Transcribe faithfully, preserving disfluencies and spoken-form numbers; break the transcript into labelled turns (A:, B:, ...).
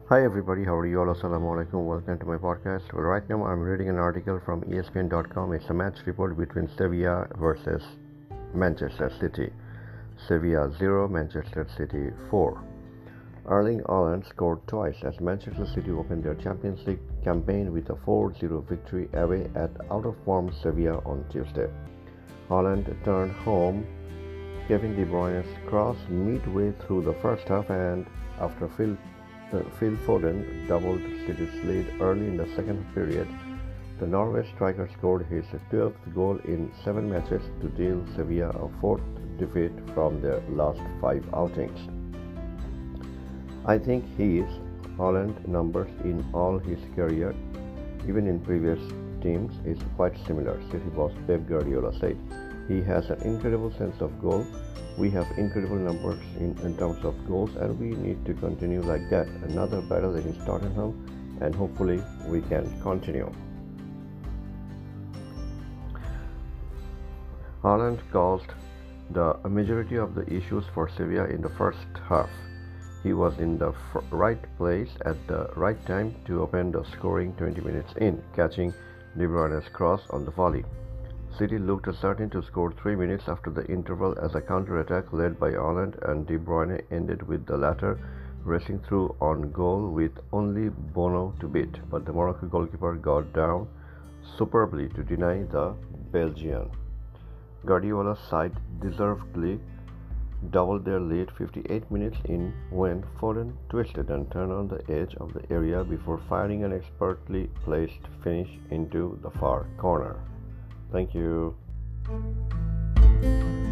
A: Hi everybody, how are you all? Assalamu alaikum. Welcome to my podcast. Well, right now I'm reading an article from E S P N dot com. It's a match report between Sevilla versus Manchester City. Sevilla zero, Manchester City four. Erling Haaland scored twice as Manchester City opened their Champions League campaign with a four zero victory away at out-of-form Sevilla on Tuesday. Haaland turned home Kevin De Bruyne's cross midway through the first half, and after Phil Uh, Phil Foden doubled City's lead early in the second period. The Norway striker scored his twelfth goal in seven matches to deal Sevilla a fourth defeat from their last five outings. I think his Haaland numbers in all his career, even in previous teams, is quite similar, City boss Pep Guardiola said. He has an incredible sense of goal. We have incredible numbers in, in terms of goals, and we need to continue like that. Another battle against Tottenham, and hopefully we can continue. Haaland caused the majority of the issues for Sevilla in the first half. He was in the f- right place at the right time to open the scoring twenty minutes in, catching De Bruyne's cross on the volley. City looked certain to score three minutes after the interval as a counter-attack led by Haaland and De Bruyne ended with the latter racing through on goal with only Bono to beat, but the Morocco goalkeeper got down superbly to deny the Belgian. Guardiola's side deservedly doubled their lead fifty-eight minutes in when Foden twisted and turned on the edge of the area before firing an expertly placed finish into the far corner. Thank you.